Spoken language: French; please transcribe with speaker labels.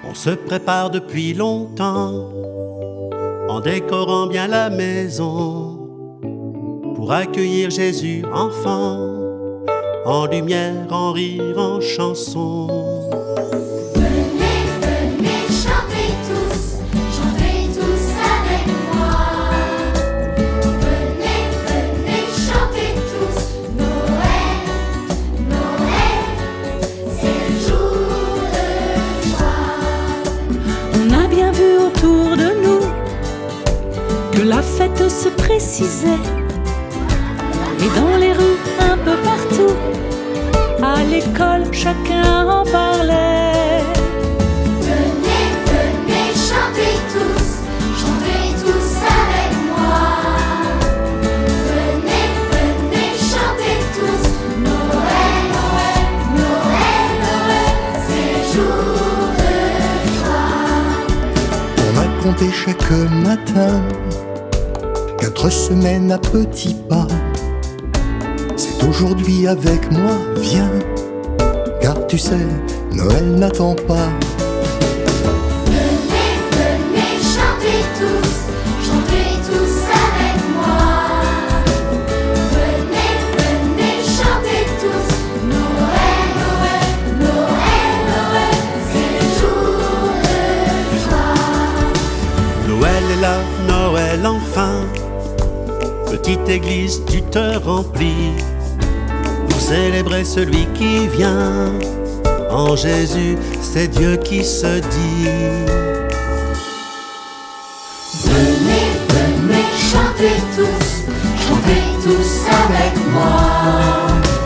Speaker 1: On se prépare depuis longtemps, en décorant bien la maison, pour accueillir Jésus enfant, en lumière, en rire, en chanson.
Speaker 2: Venez, venez, chantez tous avec moi. Venez, venez, chantez tous. Noël, Noël, c'est le jour de joie.
Speaker 3: On a bien vu autour de nous que la fête se précisait. Et dans les rues, un peu partout, à l'école, chacun en parlait.
Speaker 2: Venez, venez, chantez tous avec moi. Venez, venez, chantez tous. Noël, Noël, Noël, Noël, c'est le jour de joie.
Speaker 4: On a compté chaque matin 4 semaines à petits pas. C'est aujourd'hui avec moi, viens, car tu sais, Noël n'attend pas.
Speaker 2: Venez, venez, chantez tous avec moi. Venez, venez, chantez tous. Noël, Noël, Noël, Noël, c'est le jour de joie.
Speaker 1: Noël est là, Noël enfin. Petite église, tu te remplis pour célébrer celui qui vient. En Jésus, c'est Dieu qui se dit.
Speaker 2: Venez, venez, chantez tous avec moi.